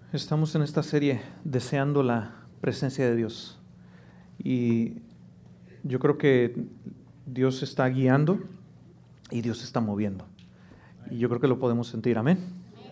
Estamos en esta serie deseando la presencia de Dios y yo creo que Dios está guiando y Dios está moviendo y yo creo que lo podemos sentir, amén.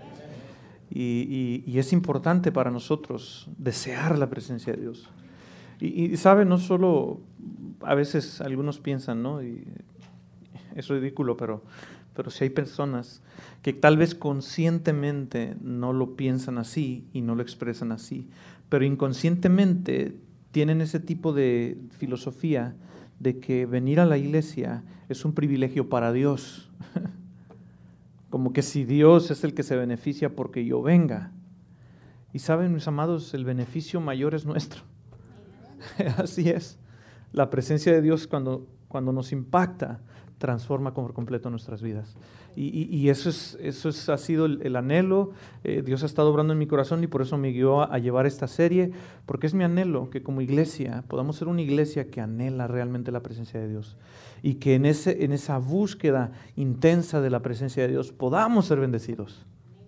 Y es importante para nosotros desear la presencia de Dios. Y sabe, no solo a veces algunos piensan, ¿no? Y es ridículo, pero si hay personas que tal vez conscientemente no lo piensan así y no lo expresan así, pero inconscientemente tienen ese tipo de filosofía de que venir a la iglesia es un privilegio para Dios. Como que si Dios es el que se beneficia porque yo venga. Y saben, mis amados, el beneficio mayor es nuestro. Así es. La presencia de Dios cuando nos impacta, transforma por completo nuestras vidas. Y eso ha sido el anhelo. Dios ha estado obrando en mi corazón y por eso me guió a llevar esta serie, porque es mi anhelo que como iglesia podamos ser una iglesia que anhela realmente la presencia de Dios y que en esa búsqueda intensa de la presencia de Dios podamos ser bendecidos.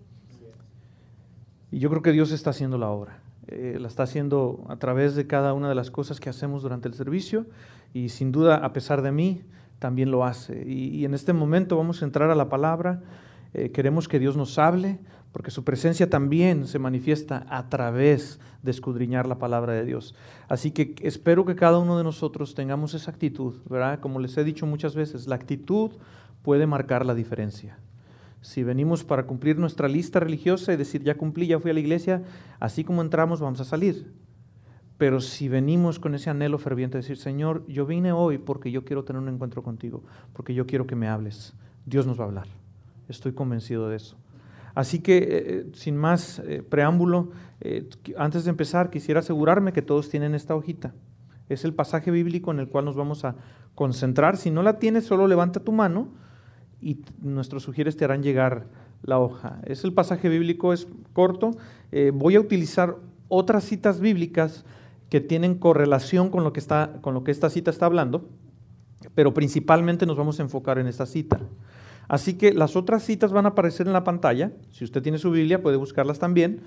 Y yo creo que Dios está haciendo la obra. La está haciendo a través de cada una de las cosas que hacemos durante el servicio y sin duda, a pesar de mí, también lo hace. Y en este momento vamos a entrar a la palabra. Queremos que Dios nos hable, porque su presencia también se manifiesta a través de escudriñar la palabra de Dios. Así que espero que cada uno de nosotros tengamos esa actitud, ¿verdad? Como les he dicho muchas veces, la actitud puede marcar la diferencia. Si venimos para cumplir nuestra lista religiosa y decir, ya cumplí, ya fui a la iglesia, así como entramos vamos a salir. Pero si venimos con ese anhelo ferviente de decir, Señor, yo vine hoy porque yo quiero tener un encuentro contigo, porque yo quiero que me hables, Dios nos va a hablar. Estoy convencido de eso. Así que, sin más preámbulo, antes de empezar, quisiera asegurarme que todos tienen esta hojita. Es el pasaje bíblico en el cual nos vamos a concentrar. Si no la tienes, solo levanta tu mano y nuestros sugieres te harán llegar la hoja. Es el pasaje bíblico, es corto. Voy a utilizar otras citas bíblicas que tienen correlación con lo que esta cita está hablando, pero principalmente nos vamos a enfocar en esta cita. Así que las otras citas van a aparecer en la pantalla. Si usted tiene su Biblia, puede buscarlas también.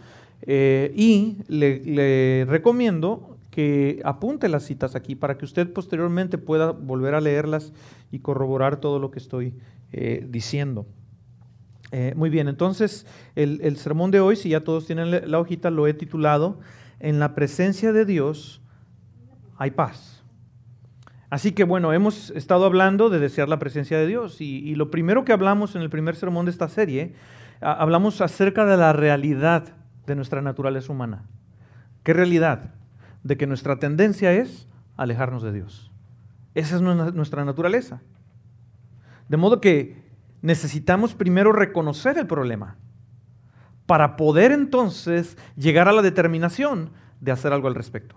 Y le recomiendo que apunte las citas aquí para que usted posteriormente pueda volver a leerlas y corroborar todo lo que estoy diciendo. Muy bien, entonces el sermón de hoy, si ya todos tienen la hojita, lo he titulado En la presencia de Dios hay paz. Así que bueno, hemos estado hablando de desear la presencia de Dios y lo primero que hablamos en el primer sermón de esta serie, hablamos acerca de la realidad de nuestra naturaleza humana. ¿Qué realidad? De que nuestra tendencia es alejarnos de Dios. Esa es nuestra naturaleza. De modo que necesitamos primero reconocer el problema para poder entonces llegar a la determinación de hacer algo al respecto.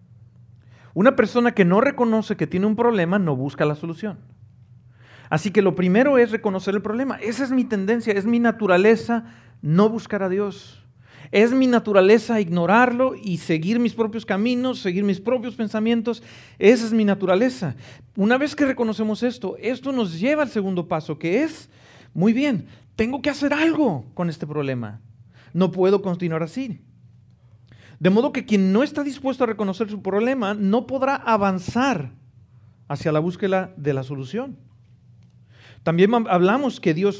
Una persona que no reconoce que tiene un problema no busca la solución. Así que lo primero es reconocer el problema. Esa es mi tendencia, es mi naturaleza no buscar a Dios. Es mi naturaleza ignorarlo y seguir mis propios caminos, seguir mis propios pensamientos. Esa es mi naturaleza. Una vez que reconocemos esto nos lleva al segundo paso, que es, muy bien, tengo que hacer algo con este problema. No puedo continuar así. De modo que quien no está dispuesto a reconocer su problema no podrá avanzar hacia la búsqueda de la solución. También hablamos que Dios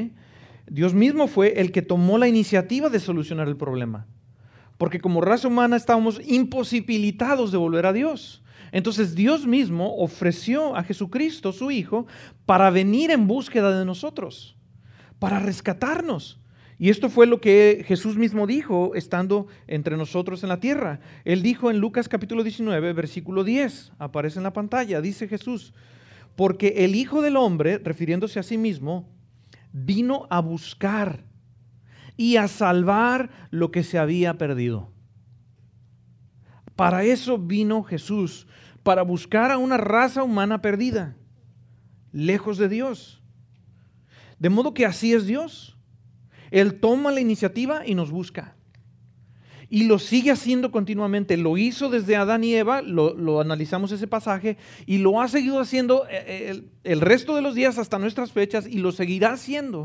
mismo fue el que tomó la iniciativa de solucionar el problema. Porque como raza humana estábamos imposibilitados de volver a Dios. Entonces Dios mismo ofreció a Jesucristo, su Hijo, para venir en búsqueda de nosotros, para rescatarnos. Y esto fue lo que Jesús mismo dijo estando entre nosotros en la tierra. Él dijo en Lucas capítulo 19, versículo 10, aparece en la pantalla, dice Jesús, porque el Hijo del Hombre, refiriéndose a sí mismo, vino a buscar y a salvar lo que se había perdido. Para eso vino Jesús, para buscar a una raza humana perdida, lejos de Dios. De modo que así es Dios. Él toma la iniciativa y nos busca. Y lo sigue haciendo continuamente. Lo hizo desde Adán y Eva, lo analizamos ese pasaje, y lo ha seguido haciendo el resto de los días hasta nuestras fechas, y lo seguirá haciendo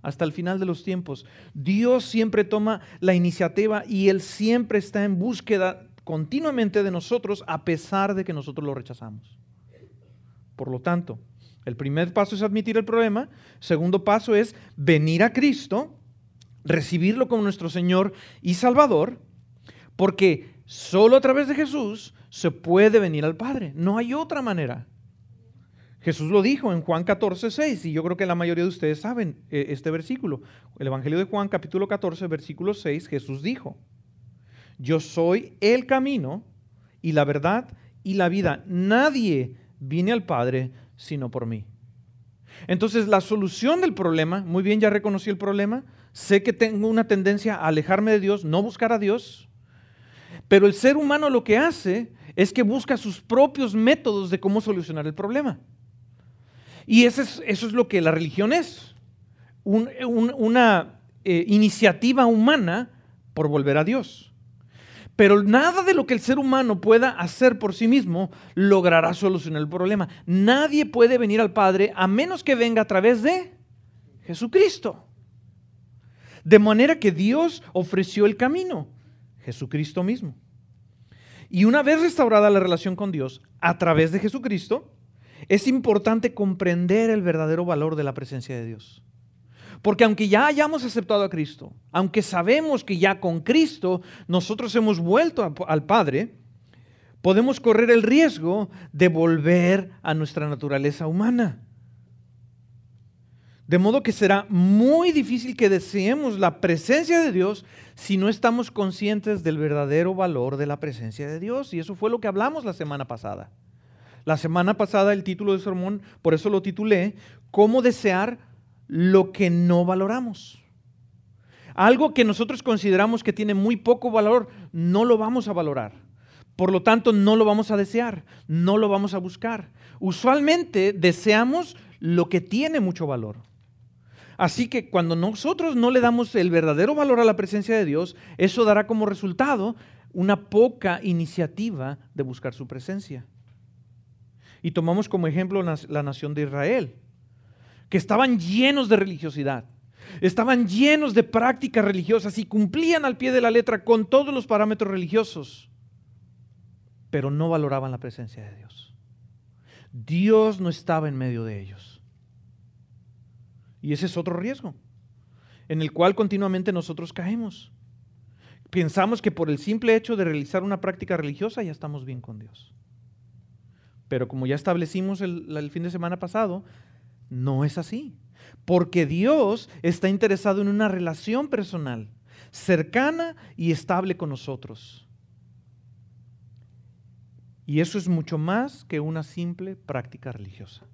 hasta el final de los tiempos. Dios siempre toma la iniciativa y Él siempre está en búsqueda continuamente de nosotros a pesar de que nosotros lo rechazamos. Por lo tanto, el primer paso es admitir el problema. Segundo paso es venir a Cristo, recibirlo como nuestro Señor y Salvador, porque solo a través de Jesús se puede venir al Padre. No hay otra manera. Jesús lo dijo en Juan 14:6, y yo creo que la mayoría de ustedes saben este versículo. El Evangelio de Juan, capítulo 14, versículo 6, Jesús dijo: yo soy el camino y la verdad y la vida. Nadie viene al Padre sino por mí. Entonces, la solución del problema, muy bien, ya reconocí el problema, sé que tengo una tendencia a alejarme de Dios, no buscar a Dios, pero el ser humano lo que hace es que busca sus propios métodos de cómo solucionar el problema. Y eso es lo que la religión es, una iniciativa humana por volver a Dios. Pero nada de lo que el ser humano pueda hacer por sí mismo logrará solucionar el problema. Nadie puede venir al Padre a menos que venga a través de Jesucristo. De manera que Dios ofreció el camino, Jesucristo mismo. Y una vez restaurada la relación con Dios a través de Jesucristo, es importante comprender el verdadero valor de la presencia de Dios. Porque aunque ya hayamos aceptado a Cristo, aunque sabemos que ya con Cristo nosotros hemos vuelto al Padre, podemos correr el riesgo de volver a nuestra naturaleza humana. De modo que será muy difícil que deseemos la presencia de Dios si no estamos conscientes del verdadero valor de la presencia de Dios. Y eso fue lo que hablamos la semana pasada. La semana pasada el título del sermón, por eso lo titulé, ¿Cómo desear lo que no valoramos? Algo que nosotros consideramos que tiene muy poco valor, no lo vamos a valorar. Por lo tanto, no lo vamos a desear, no lo vamos a buscar. Usualmente deseamos lo que tiene mucho valor. Así que cuando nosotros no le damos el verdadero valor a la presencia de Dios, eso dará como resultado una poca iniciativa de buscar su presencia. Y tomamos como ejemplo la nación de Israel, que estaban llenos de religiosidad, estaban llenos de prácticas religiosas y cumplían al pie de la letra con todos los parámetros religiosos, pero no valoraban la presencia de Dios. Dios no estaba en medio de ellos. Y ese es otro riesgo, en el cual continuamente nosotros caemos. Pensamos que por el simple hecho de realizar una práctica religiosa ya estamos bien con Dios. Pero como ya establecimos el fin de semana pasado, no es así, porque Dios está interesado en una relación personal, cercana y estable con nosotros. Y eso es mucho más que una simple práctica religiosa.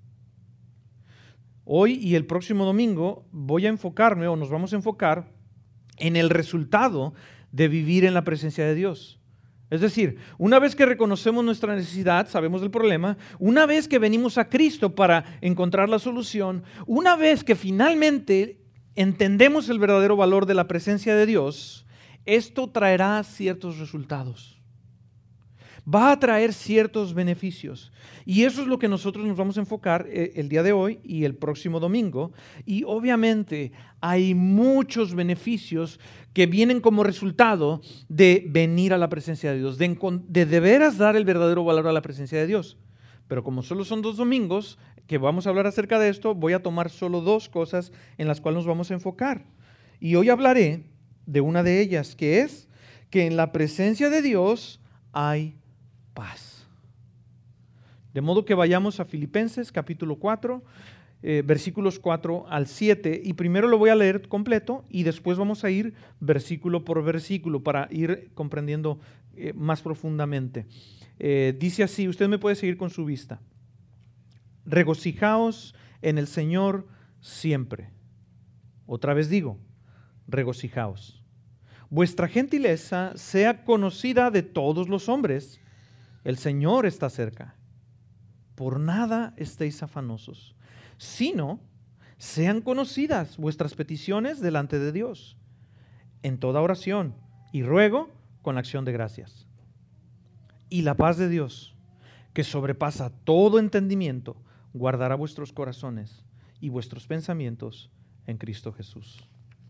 Hoy y el próximo domingo voy a enfocarme, o nos vamos a enfocar, en el resultado de vivir en la presencia de Dios. Es decir, una vez que reconocemos nuestra necesidad, sabemos del problema, una vez que venimos a Cristo para encontrar la solución, una vez que finalmente entendemos el verdadero valor de la presencia de Dios, esto traerá ciertos resultados. Va a traer ciertos beneficios. Y eso es lo que nosotros nos vamos a enfocar el día de hoy y el próximo domingo. Y obviamente hay muchos beneficios que vienen como resultado de venir a la presencia de Dios, de veras dar el verdadero valor a la presencia de Dios. Pero como solo son 2 domingos que vamos a hablar acerca de esto, voy a tomar solo 2 cosas en las cuales nos vamos a enfocar. Y hoy hablaré de una de ellas, que es que en la presencia de Dios hay paz. De modo que vayamos a Filipenses capítulo 4, versículos 4 al 7, y primero lo voy a leer completo y después vamos a ir versículo por versículo para ir comprendiendo más profundamente. Dice así, usted me puede seguir con su vista. Regocijaos en el Señor siempre. Otra vez digo, regocijaos. Vuestra gentileza sea conocida de todos los hombres. El Señor está cerca. Por nada estéis afanosos, sino sean conocidas vuestras peticiones delante de Dios, en toda oración y ruego con acción de gracias. Y la paz de Dios, que sobrepasa todo entendimiento, guardará vuestros corazones y vuestros pensamientos en Cristo Jesús.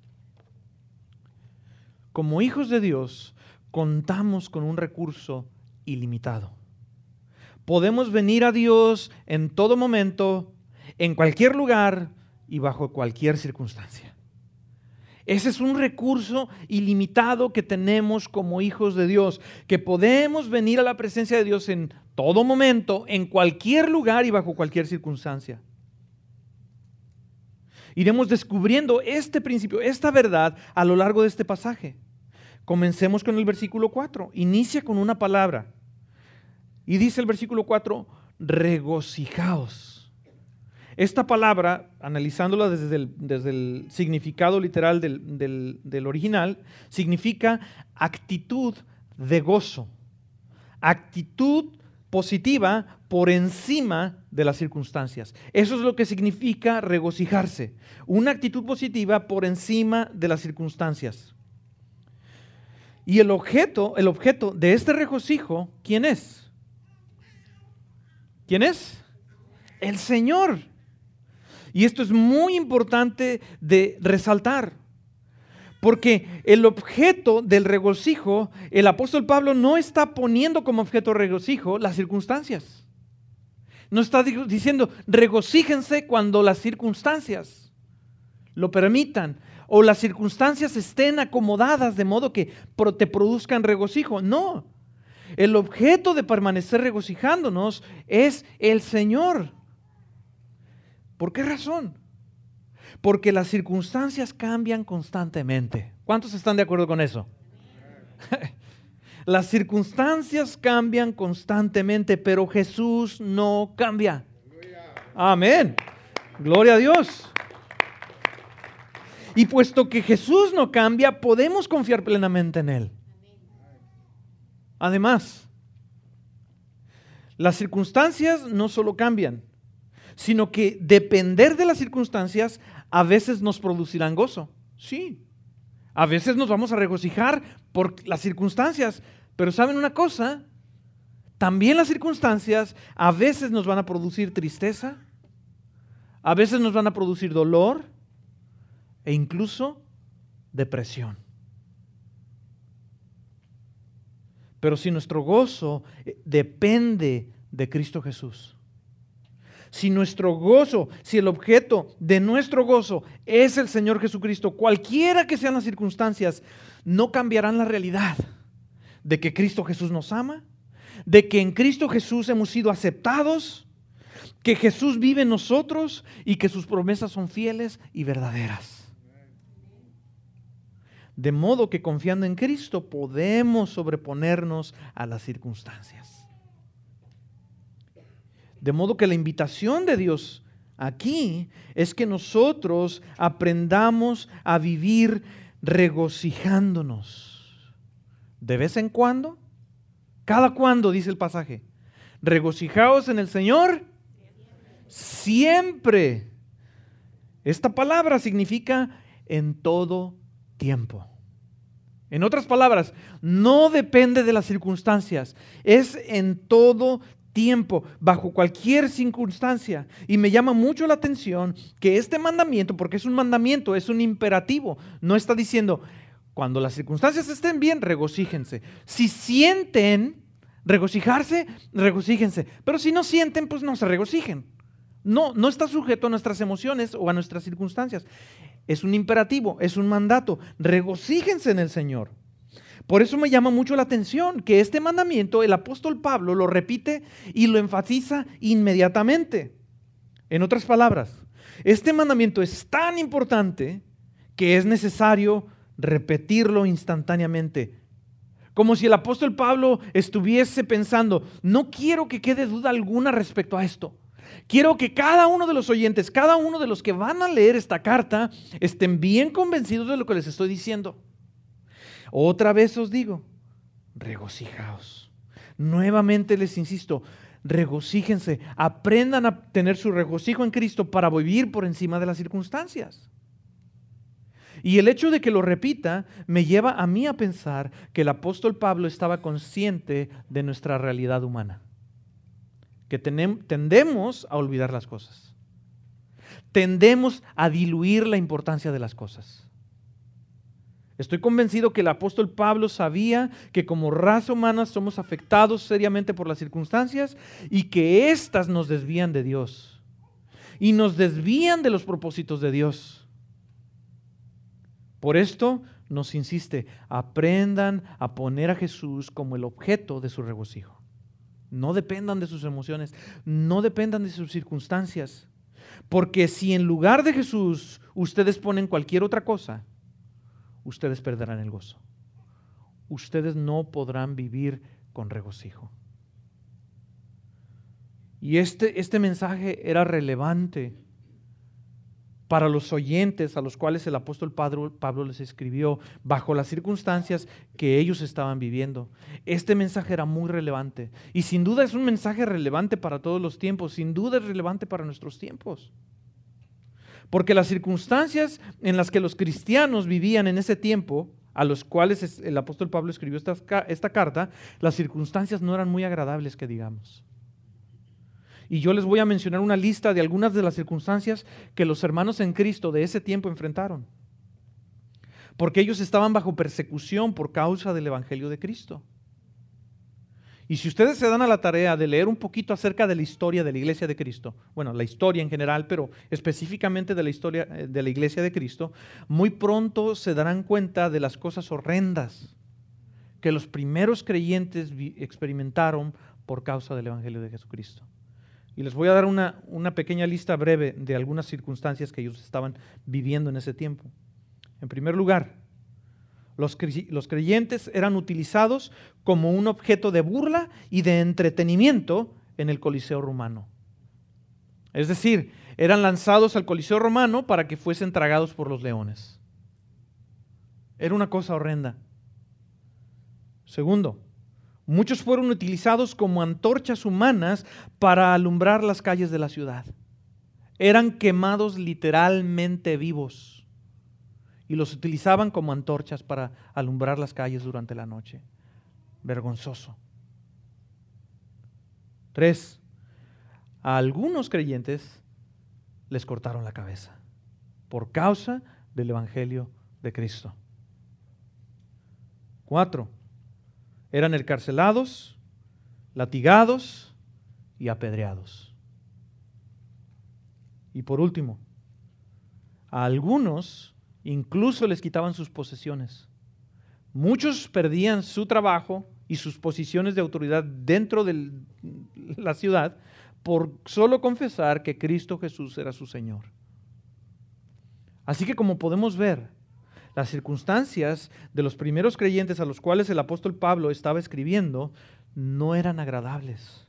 Como hijos de Dios, contamos con un recurso ilimitado. Podemos venir a Dios en todo momento, en cualquier lugar y bajo cualquier circunstancia. Ese es un recurso ilimitado que tenemos como hijos de Dios, que podemos venir a la presencia de Dios en todo momento, en cualquier lugar y bajo cualquier circunstancia. Iremos descubriendo este principio, esta verdad a lo largo de este pasaje. Comencemos con el versículo 4. Inicia con una palabra. Y dice el versículo 4, regocijaos. Esta palabra, analizándola desde el significado literal del original, significa actitud de gozo. Actitud positiva por encima de las circunstancias. Eso es lo que significa regocijarse. Una actitud positiva por encima de las circunstancias. Y el objeto de este regocijo, ¿quién es? ¿Quién es? El Señor. Y esto es muy importante de resaltar, porque el objeto del regocijo, el apóstol Pablo no está poniendo como objeto de regocijo las circunstancias. No está diciendo regocíjense cuando las circunstancias lo permitan o las circunstancias estén acomodadas de modo que te produzcan regocijo. No, el objeto de permanecer regocijándonos es el Señor. ¿Por qué razón? Porque las circunstancias cambian constantemente. ¿Cuántos están de acuerdo con eso? Las circunstancias cambian constantemente, pero Jesús no cambia. Amén. Gloria a Dios. Y puesto que Jesús no cambia, podemos confiar plenamente en Él. Además, las circunstancias no solo cambian, sino que depender de las circunstancias a veces nos producirán gozo. Sí, a veces nos vamos a regocijar por las circunstancias, pero ¿saben una cosa? También las circunstancias a veces nos van a producir tristeza, a veces nos van a producir dolor e incluso depresión. Pero si nuestro gozo depende de Cristo Jesús, si nuestro gozo, si el objeto de nuestro gozo es el Señor Jesucristo, cualquiera que sean las circunstancias, no cambiarán la realidad de que Cristo Jesús nos ama, de que en Cristo Jesús hemos sido aceptados, que Jesús vive en nosotros y que sus promesas son fieles y verdaderas. De modo que confiando en Cristo podemos sobreponernos a las circunstancias. De modo que la invitación de Dios aquí es que nosotros aprendamos a vivir regocijándonos. ¿De vez en cuando? ¿Cada cuándo? Dice el pasaje. Regocijaos en el Señor siempre. Esta palabra significa en todo tiempo. En otras palabras, no depende de las circunstancias, es en todo tiempo, bajo cualquier circunstancia. Y me llama mucho la atención que este mandamiento, porque es un mandamiento, es un imperativo, no está diciendo, cuando las circunstancias estén bien, regocíjense. Si sienten regocijarse, regocíjense. Pero si no sienten, pues no se regocijen. No está sujeto a nuestras emociones o a nuestras circunstancias. Es un imperativo, es un mandato. Regocíjense en el Señor. Por eso me llama mucho la atención que este mandamiento el apóstol Pablo lo repite y lo enfatiza inmediatamente. En otras palabras, este mandamiento es tan importante que es necesario repetirlo instantáneamente. Como si el apóstol Pablo estuviese pensando, no quiero que quede duda alguna respecto a esto. Quiero que cada uno de los oyentes, cada uno de los que van a leer esta carta, estén bien convencidos de lo que les estoy diciendo. Otra vez os digo, regocijaos. Nuevamente les insisto, regocíjense, aprendan a tener su regocijo en Cristo para vivir por encima de las circunstancias. Y el hecho de que lo repita me lleva a mí a pensar que el apóstol Pablo estaba consciente de nuestra realidad humana, que tendemos a olvidar las cosas. tendemos a diluir la importancia de las cosas. Estoy convencido que el apóstol Pablo sabía que como raza humana somos afectados seriamente por las circunstancias y que éstas nos desvían de Dios y nos desvían de los propósitos de Dios. Por esto nos insiste, aprendan a poner a Jesús como el objeto de su regocijo. No dependan de sus emociones, no dependan de sus circunstancias, porque si en lugar de Jesús ustedes ponen cualquier otra cosa, ustedes perderán el gozo. Ustedes no podrán vivir con regocijo. Y este mensaje era relevante para los oyentes a los cuales el apóstol Pablo les escribió bajo las circunstancias que ellos estaban viviendo. Este mensaje era muy relevante y sin duda es un mensaje relevante para todos los tiempos, sin duda es relevante para nuestros tiempos. Porque las circunstancias en las que los cristianos vivían en ese tiempo, a los cuales el apóstol Pablo escribió esta carta, las circunstancias no eran muy agradables, que digamos. Y yo les voy a mencionar una lista de algunas de las circunstancias que los hermanos en Cristo de ese tiempo enfrentaron. Porque ellos estaban bajo persecución por causa del Evangelio de Cristo. Y si ustedes se dan a la tarea de leer un poquito acerca de la historia de la Iglesia de Cristo, bueno, la historia en general, pero específicamente de la historia de la Iglesia de Cristo, muy pronto se darán cuenta de las cosas horrendas que los primeros creyentes experimentaron por causa del Evangelio de Jesucristo. Y les voy a dar una pequeña lista breve de algunas circunstancias que ellos estaban viviendo en ese tiempo. En primer lugar, los creyentes eran utilizados como un objeto de burla y de entretenimiento en el Coliseo romano. Es decir, eran lanzados al Coliseo romano para que fuesen tragados por los leones. Era una cosa horrenda. Segundo, muchos fueron utilizados como antorchas humanas para alumbrar las calles de la ciudad. Eran quemados literalmente vivos y los utilizaban como antorchas para alumbrar las calles durante la noche. Vergonzoso. 3. A algunos creyentes les cortaron la cabeza por causa del Evangelio de Cristo. 4. Eran encarcelados, latigados y apedreados. Y por último, a algunos incluso les quitaban sus posesiones. Muchos perdían su trabajo y sus posiciones de autoridad dentro de la ciudad por solo confesar que Cristo Jesús era su Señor. Así que como podemos ver, las circunstancias de los primeros creyentes a los cuales el apóstol Pablo estaba escribiendo no eran agradables.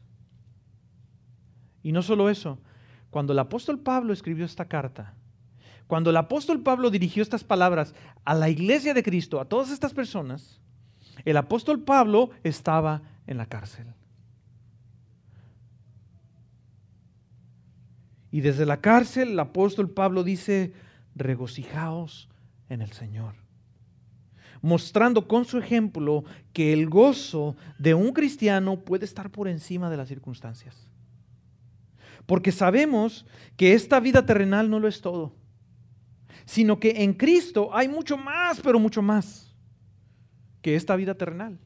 Y no solo eso, cuando el apóstol Pablo escribió esta carta, cuando el apóstol Pablo dirigió estas palabras a la iglesia de Cristo, a todas estas personas, el apóstol Pablo estaba en la cárcel. Y desde la cárcel el apóstol Pablo dice, regocijaos en el Señor, mostrando con su ejemplo que el gozo de un cristiano puede estar por encima de las circunstancias. Porque sabemos que esta vida terrenal no lo es todo, sino que en Cristo hay mucho más, pero mucho más que esta vida terrenal.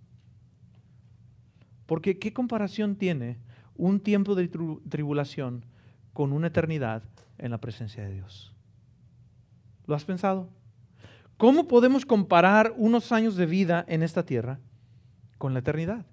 Porque ¿qué comparación tiene un tiempo de tribulación con una eternidad en la presencia de Dios? ¿Lo has pensado? ¿Cómo podemos comparar unos años de vida en esta tierra con la eternidad?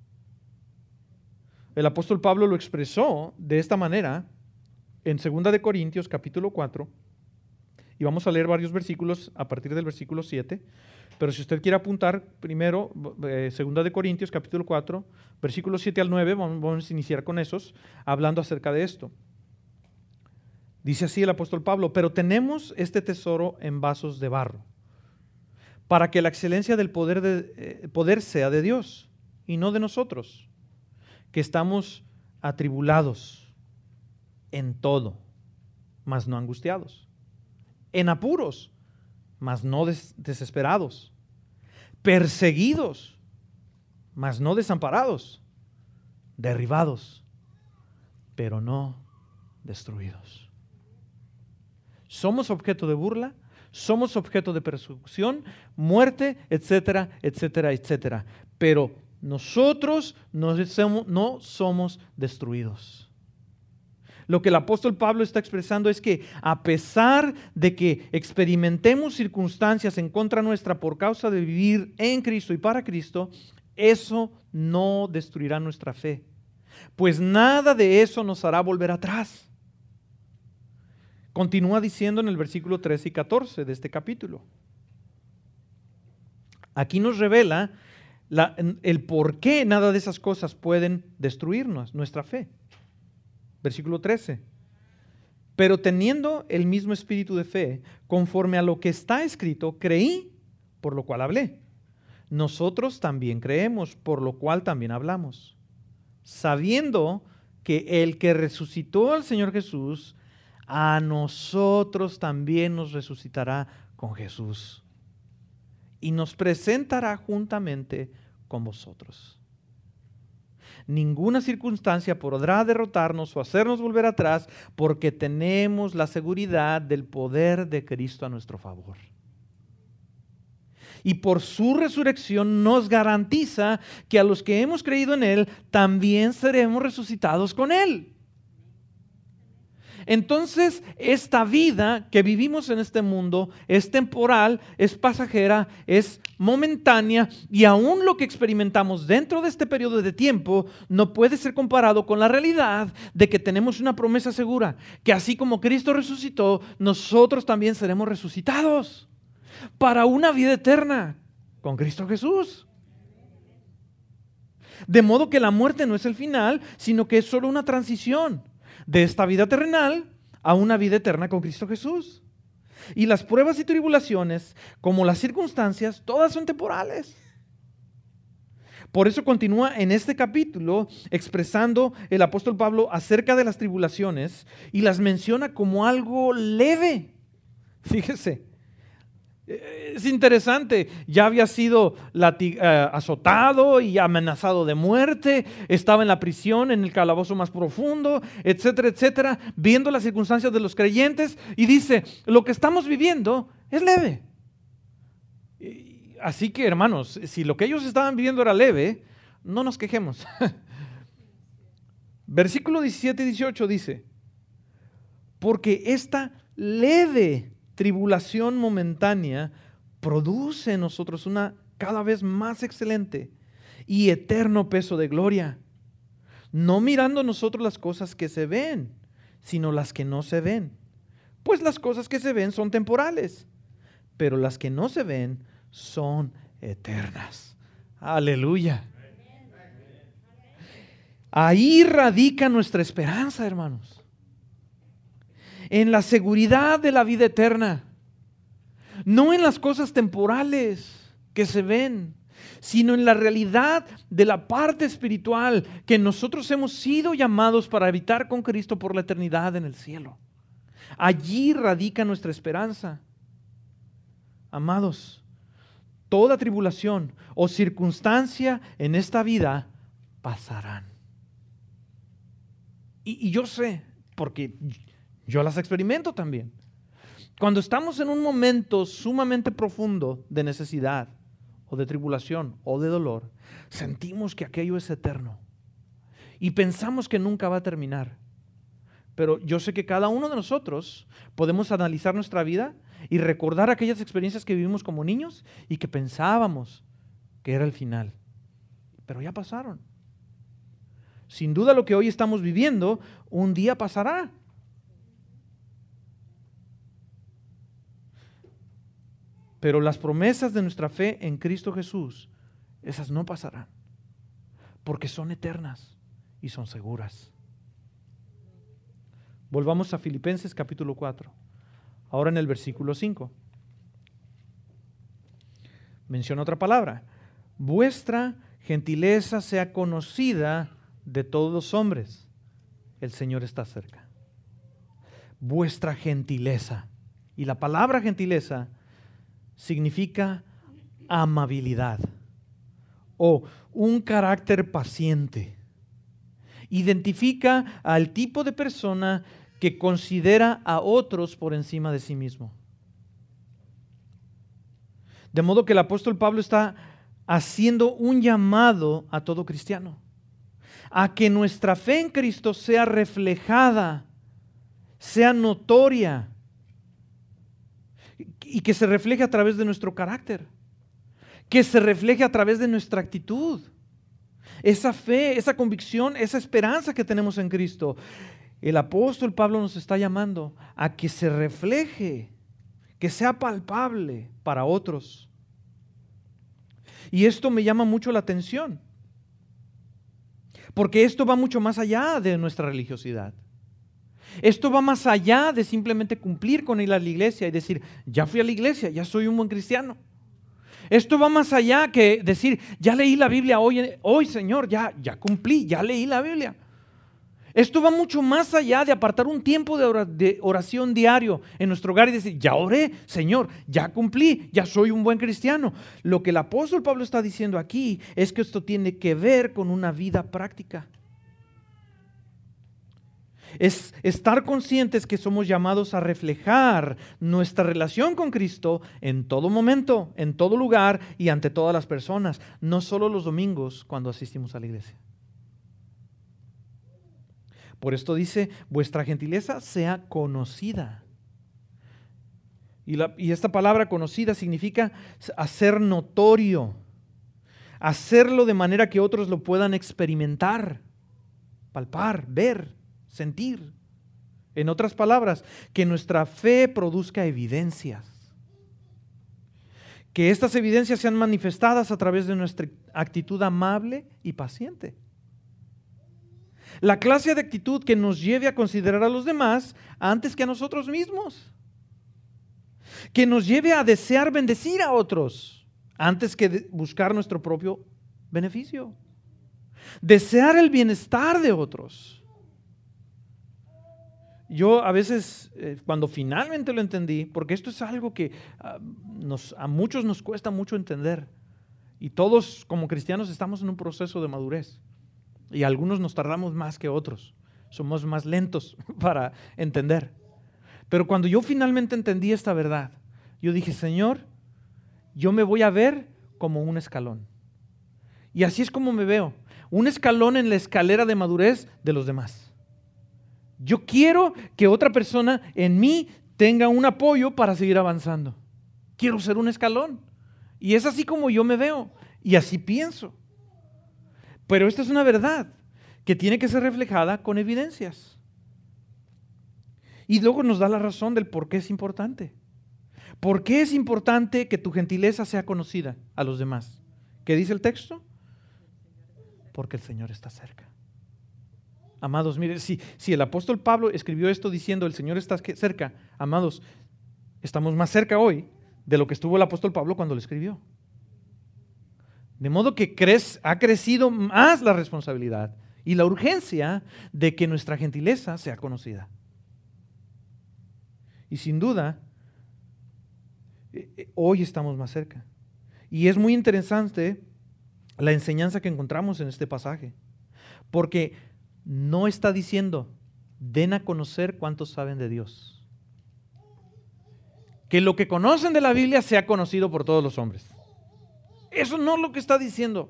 El apóstol Pablo lo expresó de esta manera en 2 Corintios capítulo 4, y vamos a leer varios versículos a partir del versículo 7, pero si usted quiere apuntar primero 2 Corintios capítulo 4, versículos 7 al 9, vamos a iniciar con esos, hablando acerca de esto. Dice así el apóstol Pablo, pero tenemos este tesoro en vasos de barro, para que la excelencia del poder sea de Dios y no de nosotros, que estamos atribulados en todo, mas no angustiados, en apuros, mas no desesperados, perseguidos, mas no desamparados, derribados, pero no destruidos. Somos objeto de burla, somos objeto de persecución, muerte, etcétera, etcétera, etcétera. Pero nosotros no somos destruidos. Lo que el apóstol Pablo está expresando es que a pesar de que experimentemos circunstancias en contra nuestra por causa de vivir en Cristo y para Cristo, eso no destruirá nuestra fe, pues nada de eso nos hará volver atrás. Continúa diciendo en el versículo 13 y 14 de este capítulo. Aquí nos revela el por qué nada de esas cosas pueden destruirnos, nuestra fe. Versículo 13. Pero teniendo el mismo espíritu de fe, conforme a lo que está escrito, creí, por lo cual hablé. Nosotros también creemos, por lo cual también hablamos. Sabiendo que el que resucitó al Señor Jesús, a nosotros también nos resucitará con Jesús y nos presentará juntamente con vosotros. Ninguna circunstancia podrá derrotarnos o hacernos volver atrás, porque tenemos la seguridad del poder de Cristo a nuestro favor. Y por su resurrección nos garantiza que a los que hemos creído en Él, también seremos resucitados con Él. Entonces, esta vida que vivimos en este mundo es temporal, es pasajera, es momentánea, y aún lo que experimentamos dentro de este periodo de tiempo no puede ser comparado con la realidad de que tenemos una promesa segura, que así como Cristo resucitó, nosotros también seremos resucitados para una vida eterna con Cristo Jesús. De modo que la muerte no es el final, sino que es solo una transición de esta vida terrenal a una vida eterna con Cristo Jesús. Y las pruebas y tribulaciones, como las circunstancias, todas son temporales. Por eso continúa en este capítulo expresando el apóstol Pablo acerca de las tribulaciones y las menciona como algo leve. Fíjese. Es interesante, ya había sido azotado y amenazado de muerte, estaba en la prisión, en el calabozo más profundo, etcétera, etcétera, viendo las circunstancias de los creyentes y dice, lo que estamos viviendo es leve. Así que, hermanos, si lo que ellos estaban viviendo era leve, no nos quejemos. Versículo 17 y 18 dice, porque esta leve tribulación momentánea produce en nosotros una cada vez más excelente y eterno peso de gloria, no mirando nosotros las cosas que se ven, sino las que no se ven. Pues las cosas que se ven son temporales, pero las que no se ven son eternas. Aleluya. Ahí radica nuestra esperanza, hermanos. En la seguridad de la vida eterna, no en las cosas temporales que se ven, sino en la realidad de la parte espiritual que nosotros hemos sido llamados para habitar con Cristo por la eternidad en el cielo. Allí radica nuestra esperanza. Amados, toda tribulación o circunstancia en esta vida pasarán. Y yo sé, porque yo las experimento también. Cuando estamos en un momento sumamente profundo de necesidad o de tribulación o de dolor, sentimos que aquello es eterno y pensamos que nunca va a terminar. Pero yo sé que cada uno de nosotros podemos analizar nuestra vida y recordar aquellas experiencias que vivimos como niños y que pensábamos que era el final, pero ya pasaron. Sin duda lo que hoy estamos viviendo un día pasará. Pero las promesas de nuestra fe en Cristo Jesús, esas no pasarán, porque son eternas y son seguras. Volvamos a Filipenses capítulo 4, ahora en el versículo 5. Menciona otra palabra. Vuestra gentileza sea conocida de todos los hombres. El Señor está cerca. Vuestra gentileza. Y la palabra gentileza significa amabilidad o un carácter paciente. Identifica al tipo de persona que considera a otros por encima de sí mismo. De modo que el apóstol Pablo está haciendo un llamado a todo cristiano, a que nuestra fe en Cristo sea reflejada, sea notoria, y que se refleje a través de nuestro carácter, que se refleje a través de nuestra actitud. Esa fe, esa convicción, esa esperanza que tenemos en Cristo. El apóstol Pablo nos está llamando a que se refleje, que sea palpable para otros. Y esto me llama mucho la atención, porque esto va mucho más allá de nuestra religiosidad. Esto va más allá de simplemente cumplir con ir a la iglesia y decir, ya fui a la iglesia, ya soy un buen cristiano. Esto va más allá que decir, ya leí la Biblia hoy Señor, ya cumplí, ya leí la Biblia. Esto va mucho más allá de apartar un tiempo de oración diario en nuestro hogar y decir, ya oré, Señor, ya cumplí, ya soy un buen cristiano. Lo que el apóstol Pablo está diciendo aquí es que esto tiene que ver con una vida práctica. Es estar conscientes que somos llamados a reflejar nuestra relación con Cristo en todo momento, en todo lugar y ante todas las personas, no solo los domingos cuando asistimos a la iglesia. Por esto dice, vuestra gentileza sea conocida. Y esta palabra conocida significa hacer notorio, hacerlo de manera que otros lo puedan experimentar, palpar, ver, sentir. En otras palabras, que nuestra fe produzca evidencias. Que estas evidencias sean manifestadas a través de nuestra actitud amable y paciente. La clase de actitud que nos lleve a considerar a los demás antes que a nosotros mismos. Que nos lleve a desear bendecir a otros antes que buscar nuestro propio beneficio. Desear el bienestar de otros. Yo a veces, cuando finalmente lo entendí, porque esto es algo que a muchos nos cuesta mucho entender, y todos como cristianos estamos en un proceso de madurez, y algunos nos tardamos más que otros, somos más lentos para entender. Pero cuando yo finalmente entendí esta verdad, yo dije, Señor, yo me voy a ver como un escalón. Y así es como me veo, un escalón en la escalera de madurez de los demás. Yo quiero que otra persona en mí tenga un apoyo para seguir avanzando. Quiero ser un escalón. Y es así como yo me veo. Y así pienso. Pero esta es una verdad que tiene que ser reflejada con evidencias. Y luego nos da la razón del por qué es importante. ¿Por qué es importante que tu gentileza sea conocida a los demás? ¿Qué dice el texto? Porque el Señor está cerca. Amados, miren, si el apóstol Pablo escribió esto diciendo el Señor está cerca, amados, estamos más cerca hoy de lo que estuvo el apóstol Pablo cuando lo escribió. De modo que ha crecido más la responsabilidad y la urgencia de que nuestra gentileza sea conocida. Y sin duda, hoy estamos más cerca. Y es muy interesante la enseñanza que encontramos en este pasaje, porque no está diciendo, den a conocer cuántos saben de Dios. Que lo que conocen de la Biblia sea conocido por todos los hombres. Eso no es lo que está diciendo.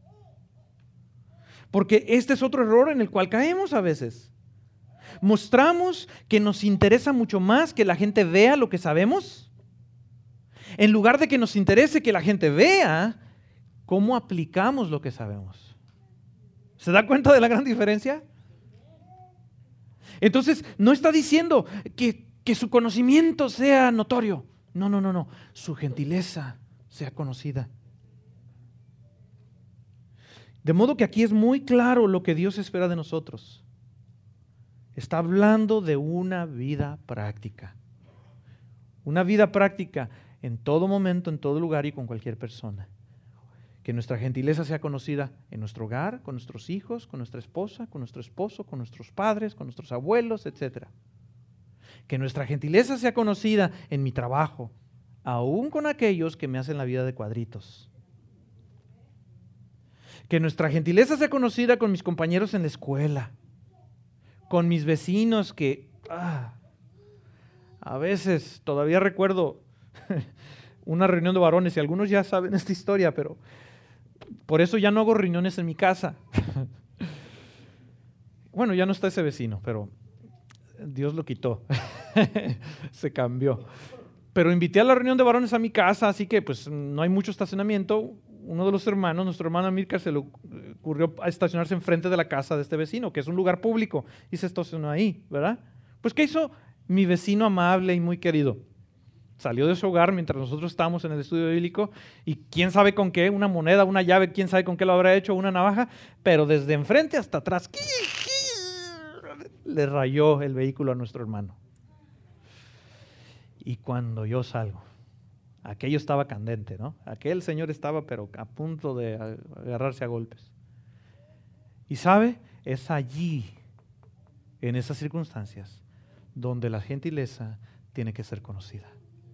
Porque este es otro error en el cual caemos a veces. Mostramos que nos interesa mucho más que la gente vea lo que sabemos, en lugar de que nos interese que la gente vea cómo aplicamos lo que sabemos. ¿Se da cuenta de la gran diferencia? Entonces, no está diciendo que su conocimiento sea notorio. No. Su gentileza sea conocida. De modo que aquí es muy claro lo que Dios espera de nosotros. Está hablando de una vida práctica. Una vida práctica en todo momento, en todo lugar y con cualquier persona. Que nuestra gentileza sea conocida en nuestro hogar, con nuestros hijos, con nuestra esposa, con nuestro esposo, con nuestros padres, con nuestros abuelos, etc. Que nuestra gentileza sea conocida en mi trabajo, aún con aquellos que me hacen la vida de cuadritos. Que nuestra gentileza sea conocida con mis compañeros en la escuela, con mis vecinos que A veces, todavía recuerdo una reunión de varones, y algunos ya saben esta historia, pero por eso ya no hago reuniones en mi casa. Bueno, ya no está ese vecino, pero Dios lo quitó. Se cambió. Pero invité a la reunión de varones a mi casa, así que pues no hay mucho estacionamiento. Uno de los hermanos, nuestro hermano Amílcar, se le ocurrió estacionarse enfrente de la casa de este vecino, que es un lugar público, y se estacionó ahí, ¿verdad? Pues ¿qué hizo mi vecino amable y muy querido? Salió de su hogar mientras nosotros estábamos en el estudio bíblico, y quién sabe con qué, una moneda, una llave, quién sabe con qué lo habrá hecho, una navaja, pero desde enfrente hasta atrás le rayó el vehículo a nuestro hermano. Y cuando yo salgo, aquello estaba candente, ¿no? Aquel señor estaba pero a punto de agarrarse a golpes. Y sabe, es allí, en esas circunstancias, donde la gentileza tiene que ser conocida.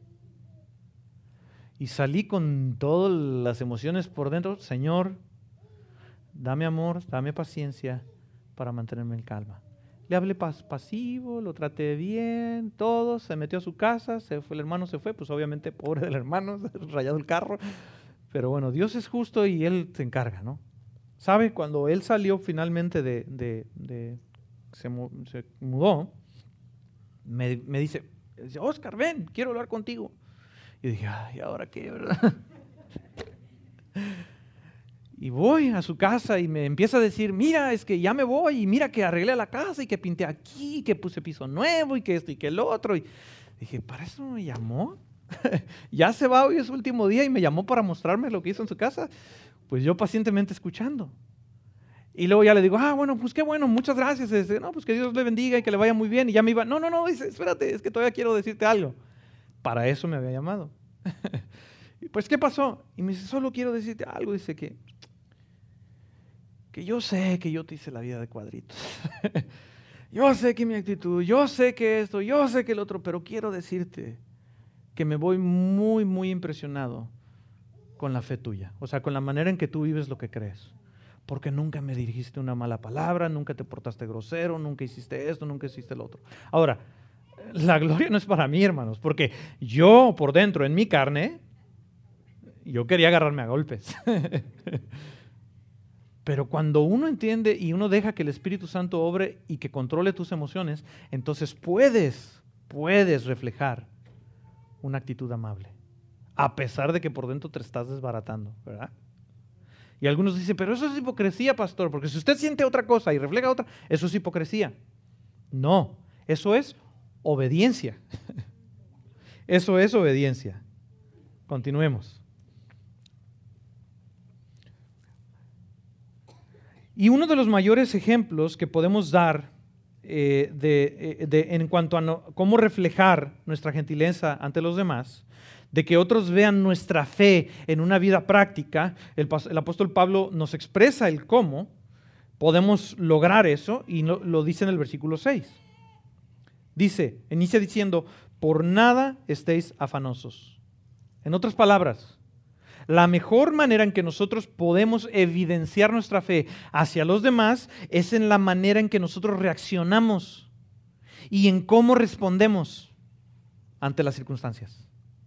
Y salí con todas las emociones por dentro. Señor, dame amor, dame paciencia para mantenerme en calma. Le hablé pasivo, lo traté bien, todo, se metió a su casa, se fue, el hermano se fue, pues obviamente pobre del hermano, rayado el carro. Pero bueno, Dios es justo y Él se encarga, ¿no? ¿Sabe? Cuando él salió finalmente se mudó, me dice, Oscar, ven, quiero hablar contigo. Y dije, ay, ¿ahora qué, verdad? Y voy a su casa y me empieza a decir, mira, es que ya me voy, y mira que arreglé la casa y que pinté aquí, que puse piso nuevo y que esto y que el otro. Y dije, ¿para eso me llamó? Ya se va, hoy es su último día y me llamó para mostrarme lo que hizo en su casa. Pues yo pacientemente escuchando. Y luego ya le digo, bueno, pues qué bueno, muchas gracias. Dice, no, pues que Dios le bendiga y que le vaya muy bien. Y ya me iba, no, dice, espérate, es que todavía quiero decirte algo. Para eso me había llamado. Pues, ¿qué pasó? Y me dice, solo quiero decirte algo. Dice que yo sé que yo te hice la vida de cuadritos. Yo sé que mi actitud, yo sé que esto, yo sé que el otro, pero quiero decirte que me voy muy, muy impresionado con la fe tuya. O sea, con la manera en que tú vives lo que crees. Porque nunca me dirigiste una mala palabra, nunca te portaste grosero, nunca hiciste esto, nunca hiciste lo otro. Ahora, la gloria no es para mí, hermanos, porque yo por dentro, en mi carne, yo quería agarrarme a golpes. Pero cuando uno entiende y uno deja que el Espíritu Santo obre y que controle tus emociones, entonces puedes reflejar una actitud amable, a pesar de que por dentro te estás desbaratando, ¿verdad? Y algunos dicen, pero eso es hipocresía, pastor, porque si usted siente otra cosa y refleja otra, eso es hipocresía. No, eso es obediencia. Eso es obediencia. Continuemos. Y uno de los mayores ejemplos que podemos dar en cuanto a cómo reflejar nuestra gentileza ante los demás, de que otros vean nuestra fe en una vida práctica, el apóstol Pablo nos expresa el cómo podemos lograr eso y lo dice en el versículo 6. Inicia diciendo, por nada estéis afanosos. En otras palabras, la mejor manera en que nosotros podemos evidenciar nuestra fe hacia los demás es en la manera en que nosotros reaccionamos y en cómo respondemos ante las circunstancias.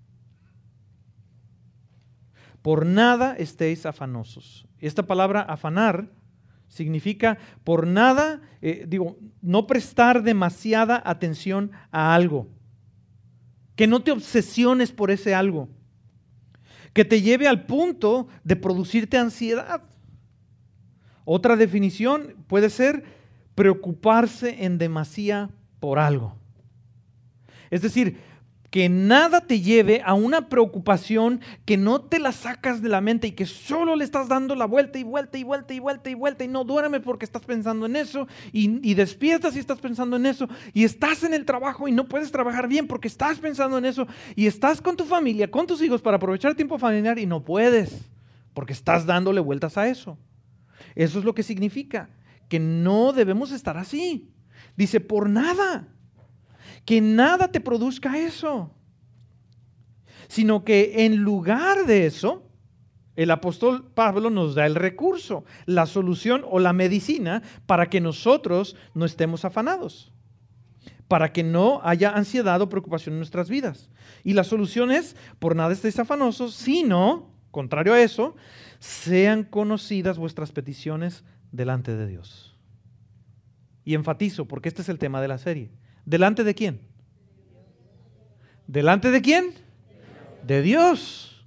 Por nada estéis afanosos. Esta palabra afanar significa por nada, no prestar demasiada atención a algo. Que no te obsesiones por ese algo. Que te lleve al punto de producirte ansiedad. Otra definición puede ser preocuparse en demasía por algo. Es decir, que nada te lleve a una preocupación que no te la sacas de la mente y que solo le estás dando la vuelta y vuelta y vuelta y vuelta y vuelta y no duermes porque estás pensando en eso y despiertas y estás pensando en eso y estás en el trabajo y no puedes trabajar bien porque estás pensando en eso y estás con tu familia, con tus hijos para aprovechar el tiempo familiar y no puedes porque estás dándole vueltas a eso. Eso es lo que significa que no debemos estar así. Dice, por nada. Que nada te produzca eso, sino que en lugar de eso, el apóstol Pablo nos da el recurso, la solución o la medicina para que nosotros no estemos afanados. para que no haya ansiedad o preocupación en nuestras vidas. Y la solución es, por nada estéis afanosos, sino, contrario a eso, sean conocidas vuestras peticiones delante de Dios. Y enfatizo, porque este es el tema de la serie. ¿Delante de quién? ¿Delante de quién? De Dios.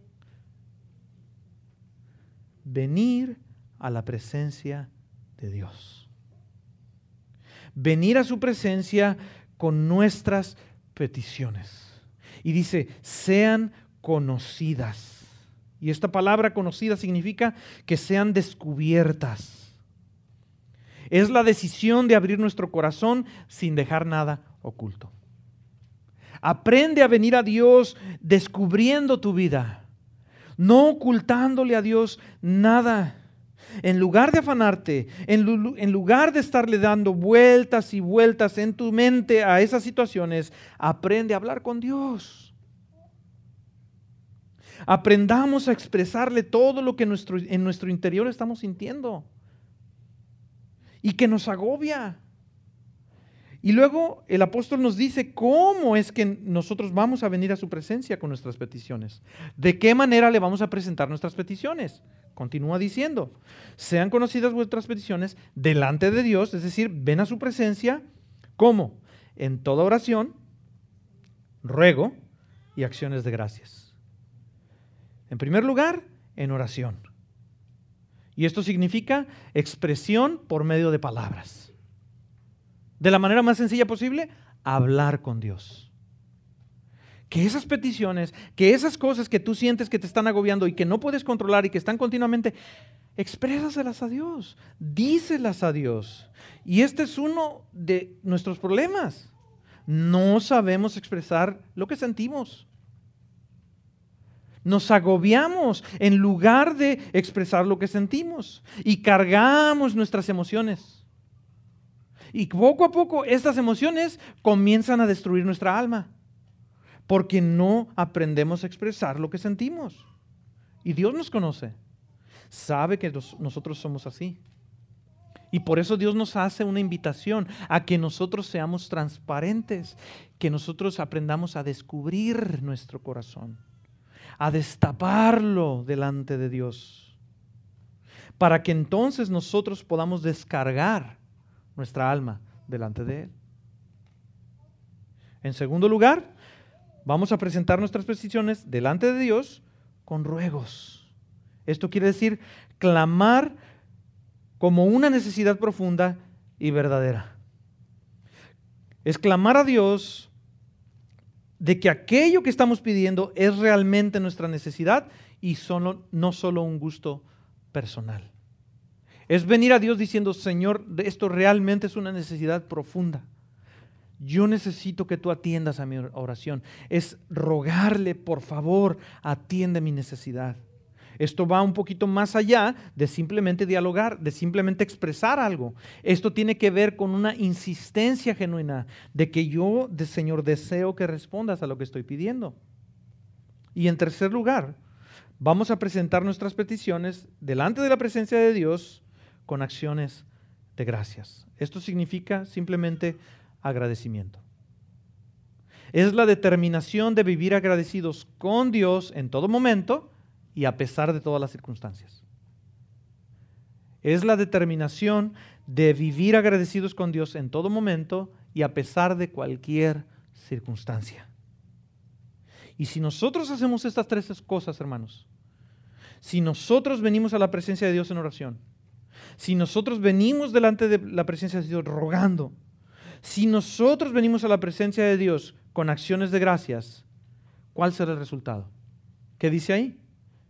Venir a la presencia de Dios. Venir a su presencia con nuestras peticiones. Y dice, sean conocidas. Y esta palabra conocida significa que sean descubiertas. Es la decisión de abrir nuestro corazón sin dejar nada oculto. Aprende a venir a Dios descubriendo tu vida, no ocultándole a Dios nada. En lugar de afanarte, en lugar de estarle dando vueltas y vueltas en tu mente a esas situaciones, aprende a hablar con Dios. Aprendamos a expresarle todo lo que en nuestro interior estamos sintiendo y que nos agobia. Y luego el apóstol nos dice cómo es que nosotros vamos a venir a su presencia con nuestras peticiones. ¿De qué manera le vamos a presentar nuestras peticiones? Continúa diciendo, sean conocidas vuestras peticiones delante de Dios, es decir, ven a su presencia. ¿Cómo? En toda oración, ruego y acciones de gracias. En primer lugar, en oración. Y esto significa expresión por medio de palabras. De la manera más sencilla posible, hablar con Dios. Que esas peticiones, que esas cosas que tú sientes que te están agobiando y que no puedes controlar y que están continuamente, exprésaselas a Dios, díselas a Dios. Y este es uno de nuestros problemas. No sabemos expresar lo que sentimos. Nos agobiamos en lugar de expresar lo que sentimos y cargamos nuestras emociones. Y poco a poco estas emociones comienzan a destruir nuestra alma porque no aprendemos a expresar lo que sentimos. Y Dios nos conoce, sabe que nosotros somos así. Y por eso Dios nos hace una invitación a que nosotros seamos transparentes, que nosotros aprendamos a descubrir nuestro corazón, a destaparlo delante de Dios, para que entonces nosotros podamos descargar nuestra alma delante de Él. En segundo lugar, vamos a presentar nuestras peticiones delante de Dios con ruegos. Esto quiere decir clamar como una necesidad profunda y verdadera. Es clamar a Dios de que aquello que estamos pidiendo es realmente nuestra necesidad y no solo un gusto personal. Es venir a Dios diciendo, Señor, esto realmente es una necesidad profunda. Yo necesito que tú atiendas a mi oración. Es rogarle, por favor, atiende mi necesidad. Esto va un poquito más allá de simplemente dialogar, de simplemente expresar algo. Esto tiene que ver con una insistencia genuina de que yo, Señor, deseo que respondas a lo que estoy pidiendo. Y en tercer lugar, vamos a presentar nuestras peticiones delante de la presencia de Dios con acciones de gracias. Esto significa simplemente agradecimiento. Es la determinación de vivir agradecidos con Dios en todo momento y a pesar de todas las circunstancias. Es la determinación de vivir agradecidos con Dios en todo momento y a pesar de cualquier circunstancia. Y si nosotros hacemos estas tres cosas, hermanos, si nosotros venimos a la presencia de Dios en oración, si nosotros venimos delante de la presencia de Dios rogando, si nosotros venimos a la presencia de Dios con acciones de gracias, ¿cuál será el resultado? ¿Qué dice ahí?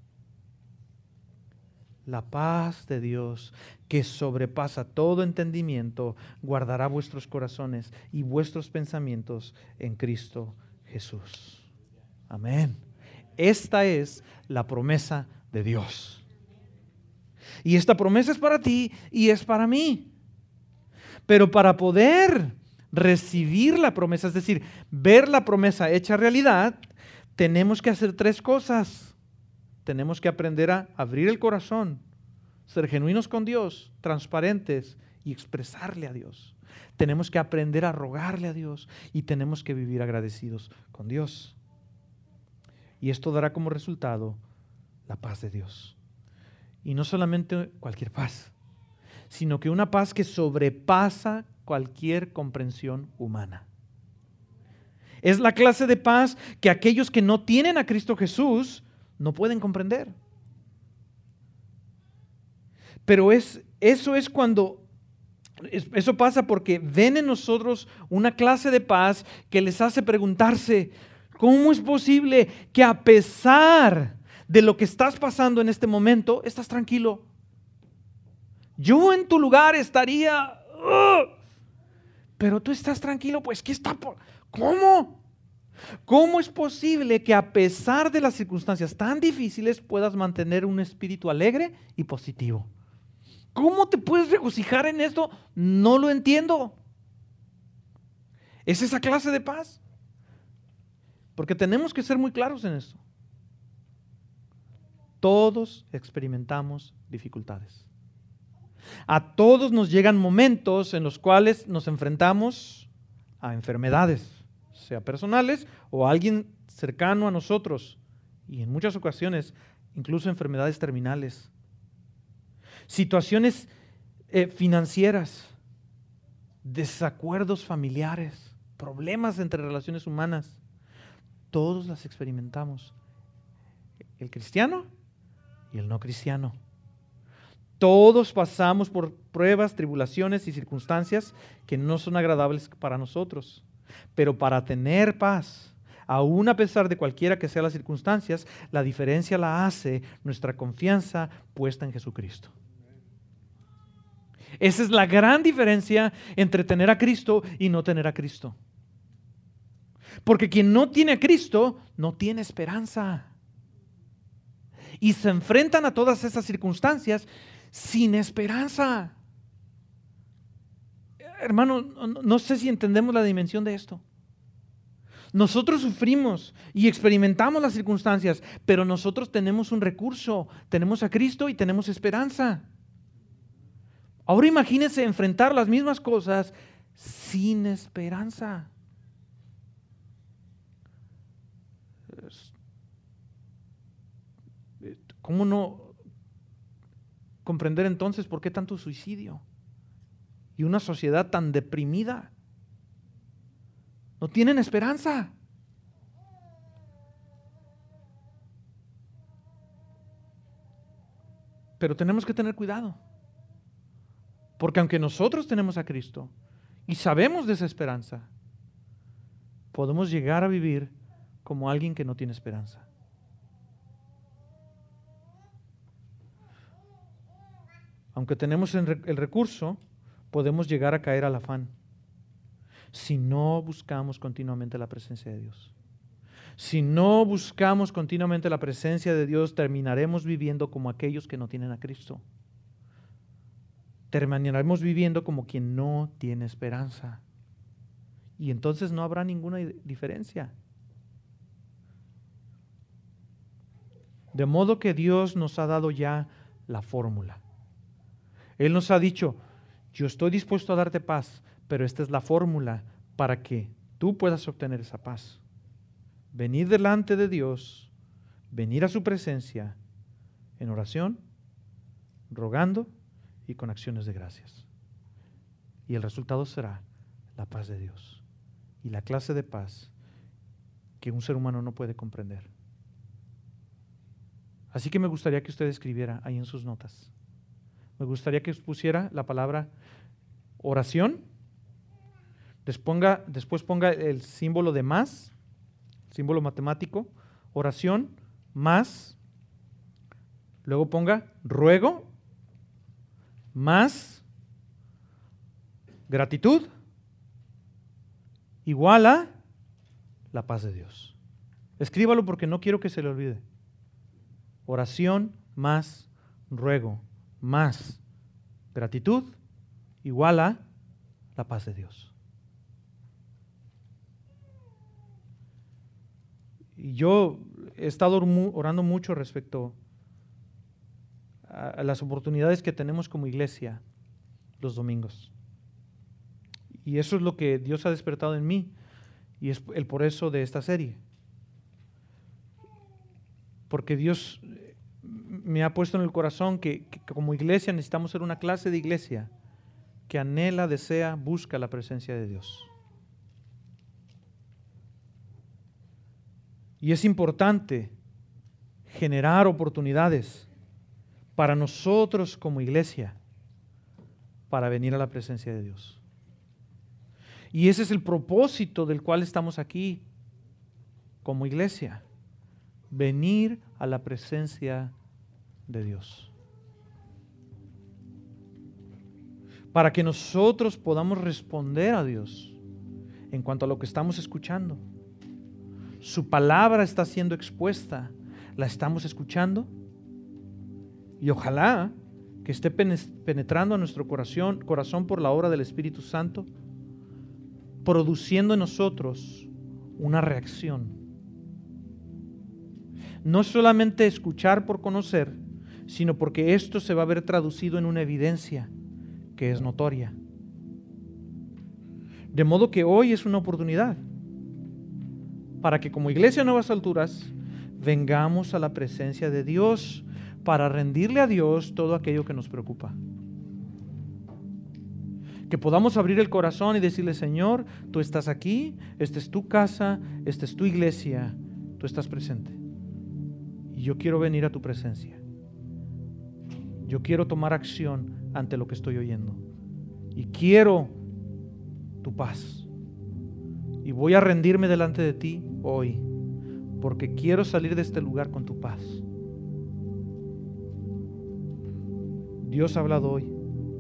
La paz de Dios, que sobrepasa todo entendimiento, guardará vuestros corazones y vuestros pensamientos en Cristo Jesús. Amén. Esta es la promesa de Dios. Y esta promesa es para ti y es para mí. Pero para poder recibir la promesa, es decir, ver la promesa hecha realidad, tenemos que hacer tres cosas. Tenemos que aprender a abrir el corazón, ser genuinos con Dios, transparentes y expresarle a Dios. Tenemos que aprender a rogarle a Dios y tenemos que vivir agradecidos con Dios. Y esto dará como resultado la paz de Dios. Y no solamente cualquier paz, sino que una paz que sobrepasa cualquier comprensión humana. Es la clase de paz que aquellos que no tienen a Cristo Jesús no pueden comprender. Pero eso pasa porque ven en nosotros una clase de paz que les hace preguntarse, ¿cómo es posible que a pesar de lo que estás pasando en este momento, estás tranquilo? Yo en tu lugar estaría, pero tú estás tranquilo, pues ¿qué está por? ¿Cómo? ¿Cómo es posible que a pesar de las circunstancias tan difíciles puedas mantener un espíritu alegre y positivo? ¿Cómo te puedes regocijar en esto? No lo entiendo. ¿Es esa clase de paz? Porque tenemos que ser muy claros en esto. Todos experimentamos dificultades. A todos nos llegan momentos en los cuales nos enfrentamos a enfermedades, sea personales o a alguien cercano a nosotros, y en muchas ocasiones incluso enfermedades terminales. Situaciones financieras, desacuerdos familiares, problemas entre relaciones humanas, todos las experimentamos. El cristiano y el no cristiano. Todos pasamos por pruebas, tribulaciones y circunstancias que no son agradables para nosotros. Pero para tener paz, aún a pesar de cualquiera que sean las circunstancias, la diferencia la hace nuestra confianza puesta en Jesucristo. Esa es la gran diferencia entre tener a Cristo y no tener a Cristo. Porque quien no tiene a Cristo no tiene esperanza. Y se enfrentan a todas esas circunstancias sin esperanza. Hermano, no sé si entendemos la dimensión de esto. Nosotros sufrimos y experimentamos las circunstancias, pero nosotros tenemos un recurso, tenemos a Cristo y tenemos esperanza. Ahora imagínense enfrentar las mismas cosas sin esperanza. ¿Cómo no comprender entonces por qué tanto suicidio? Y una sociedad tan deprimida. No tienen esperanza. Pero tenemos que tener cuidado. Porque aunque nosotros tenemos a Cristo y sabemos de esa esperanza, podemos llegar a vivir como alguien que no tiene esperanza. Aunque tenemos el recurso, podemos llegar a caer al afán si no buscamos continuamente la presencia de Dios. Si no buscamos continuamente la presencia de Dios, terminaremos viviendo como aquellos que no tienen a Cristo. Terminaremos viviendo como quien no tiene esperanza. Y entonces no habrá ninguna diferencia. De modo que Dios nos ha dado ya la fórmula. Él nos ha dicho, yo estoy dispuesto a darte paz, pero esta es la fórmula para que tú puedas obtener esa paz. Venir delante de Dios, venir a su presencia en oración, rogando y con acciones de gracias. Y el resultado será la paz de Dios y la clase de paz que un ser humano no puede comprender. Así que me gustaría que usted escribiera ahí en sus notas. Me gustaría que pusiera la palabra oración, después ponga el símbolo de más, símbolo matemático, oración, más, luego ponga ruego, más, gratitud, igual a la paz de Dios. Escríbalo porque no quiero que se le olvide. Oración, más, ruego, más, gratitud, igual a la paz de Dios. Y yo he estado orando mucho respecto a las oportunidades que tenemos como iglesia los domingos. Y eso es lo que Dios ha despertado en mí. Y es el por eso de esta serie. Porque Dios me ha puesto en el corazón que como iglesia necesitamos ser una clase de iglesia que anhela, desea, busca la presencia de Dios. Y es importante generar oportunidades para nosotros como iglesia para venir a la presencia de Dios. Y ese es el propósito del cual estamos aquí como iglesia. Venir a la presencia de Dios. Para que nosotros podamos responder a Dios en cuanto a lo que estamos escuchando. Su palabra está siendo expuesta. ¿La estamos escuchando? Y ojalá que esté penetrando a nuestro corazón por la obra del Espíritu Santo, produciendo en nosotros una reacción. No solamente escuchar por conocer, sino porque esto se va a ver traducido en una evidencia que es notoria. De modo que hoy es una oportunidad para que como iglesia Nuevas Alturas vengamos a la presencia de Dios para rendirle a Dios todo aquello que nos preocupa. Que podamos abrir el corazón y decirle: Señor, tú estás aquí, esta es tu casa, esta es tu iglesia, tú estás presente. Y yo quiero venir a tu presencia. Yo quiero tomar acción ante lo que estoy oyendo. Y quiero tu paz. Y voy a rendirme delante de ti hoy, porque quiero salir de este lugar con tu paz. Dios ha hablado hoy.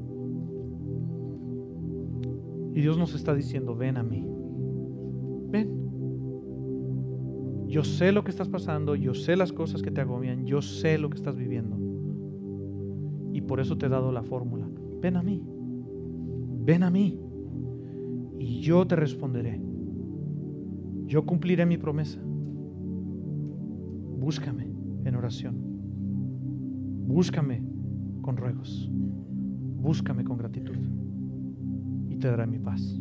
Y Dios nos está diciendo: ven a mí. Ven. Yo sé lo que estás pasando, yo sé las cosas que te agobian, yo sé lo que estás viviendo. Y por eso te he dado la fórmula. Ven a mí. Ven a mí. Y yo te responderé. Yo cumpliré mi promesa. Búscame en oración. Búscame con ruegos. Búscame con gratitud. Y te daré mi paz.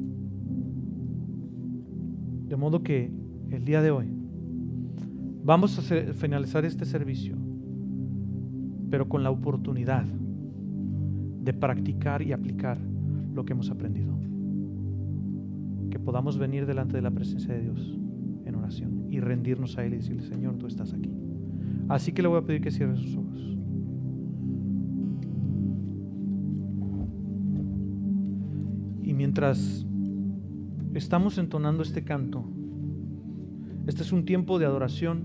De modo que el día de hoy vamos a finalizar este servicio, pero con la oportunidad de practicar y aplicar lo que hemos aprendido. Que podamos venir delante de la presencia de Dios en oración y rendirnos a Él y decirle: Señor, tú estás aquí. Así que le voy a pedir que cierre sus ojos. Y mientras estamos entonando este canto, este es un tiempo de adoración.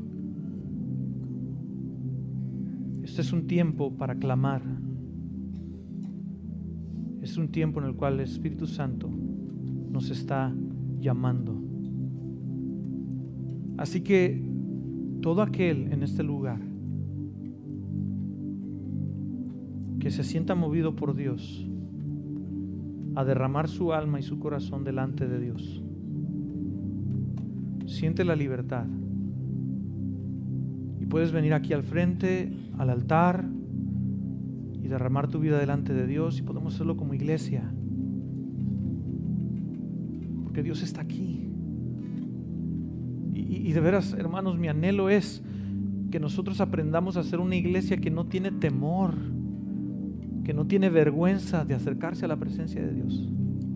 Este es un tiempo para clamar. Es un tiempo en el cual el Espíritu Santo nos está llamando. Así que todo aquel en este lugar que se sienta movido por Dios a derramar su alma y su corazón delante de Dios, siente la libertad. Y puedes venir aquí al frente, al altar, y derramar tu vida delante de Dios, y podemos hacerlo como iglesia. Porque Dios está aquí. Y de veras, hermanos, mi anhelo es que nosotros aprendamos a ser una iglesia que no tiene temor, que no tiene vergüenza de acercarse a la presencia de Dios,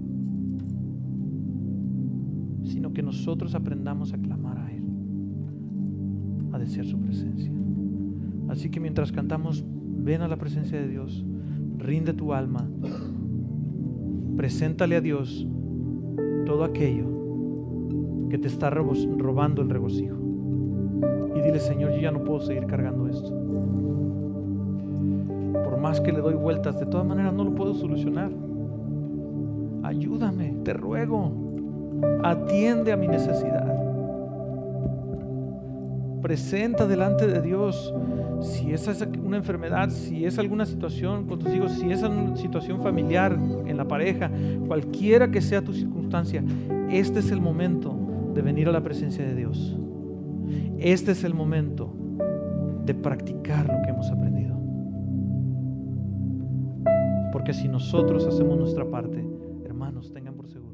sino que nosotros aprendamos a clamar a Él, a desear su presencia. Así que mientras cantamos, ven a la presencia de Dios, rinde tu alma, preséntale a Dios todo aquello que te está robando el regocijo. Y dile: Señor, yo ya no puedo seguir cargando esto. Por más que le doy vueltas, de todas maneras no lo puedo solucionar. Ayúdame, te ruego. Atiende a mi necesidad. Presenta delante de Dios si esa es una enfermedad, si es alguna situación con tus hijos, si es una situación familiar en la pareja, cualquiera que sea tu circunstancia. Este es el momento de venir a la presencia de Dios. Este es el momento de practicar lo que hemos aprendido. Porque si nosotros hacemos nuestra parte, hermanos, hermanos tengan por seguro.